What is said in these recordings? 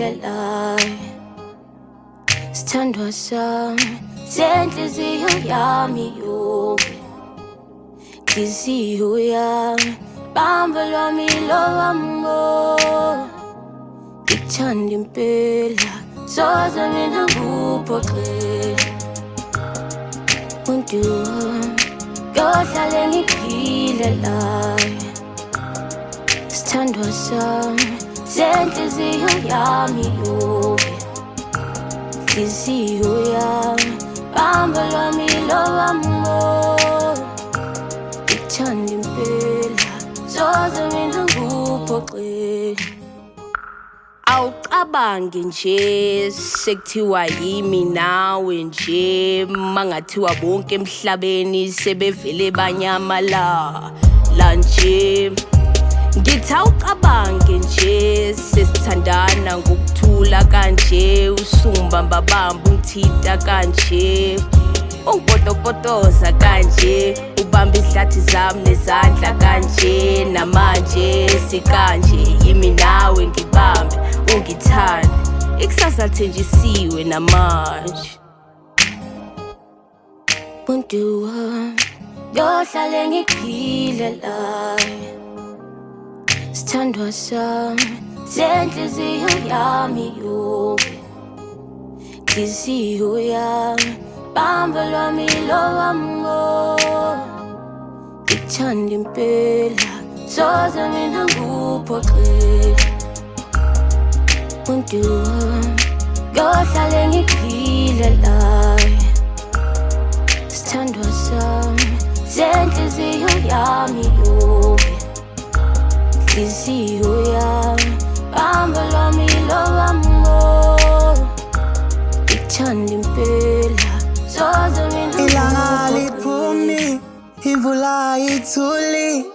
ngikuphilela sithandwa sami senhliziyo yami yonke inhliziyo yami bamba lwami lowambo ngikuthanda impela soze mina ngikuphoxele umuntu wami yohlale ngikuphilela sithandwa sami senhliziyo yami yonke inhliziyo yami bamba lwami lowambo ngikuthanda impela soze mina ngikuphoxele awucabange nje sekuthiwa yimi nawe nje mangathiwa bonke emhlabeni sebevele banyamala la nje ngithi awucabange nje sesithandana ngokuthula kanje usumbambabamba ungithita kanje ungipotopotoza kanje ubamba ihlathi zami nezandla kanje namanje sikanje yimi nawe ngibambe ungithande ikusasa lithenjisiwe namanje umuntu wami yohlale ngikuphilela sithandwa sami senhliziyo yami yonke inhliziyo yami bamba lwami lowambo ngikuthanda impela soze mina ngikuphoxele umuntu wami yohlale ngikuphilela sithandwa sami senhliziyo yami yonke inhliziyo yami bamba lwami lowambo ngikuthanda impela soze mina ilanga liphumi imvula ithuli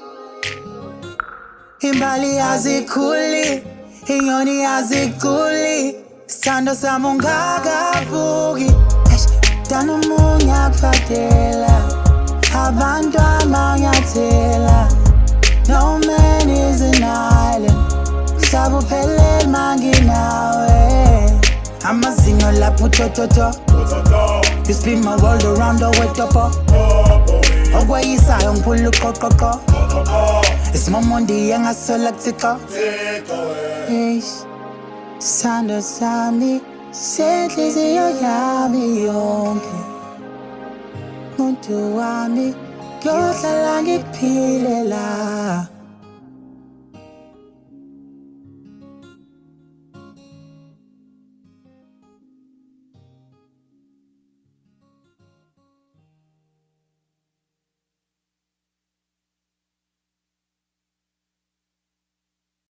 imbali azikhuli inyoni aziculi sithando sami ungakavuki dana omunye akufadela abantu amanyathela no man is an island mhlaba uphelele manginawe amazinyo lapho utototo you spin my world around the way topo okwayisayo ngiphula uqoqoqo isimomondi engasola kuthixo sithando sami senhliziyo yami yonke umuntu wami yohlala ngikuphilela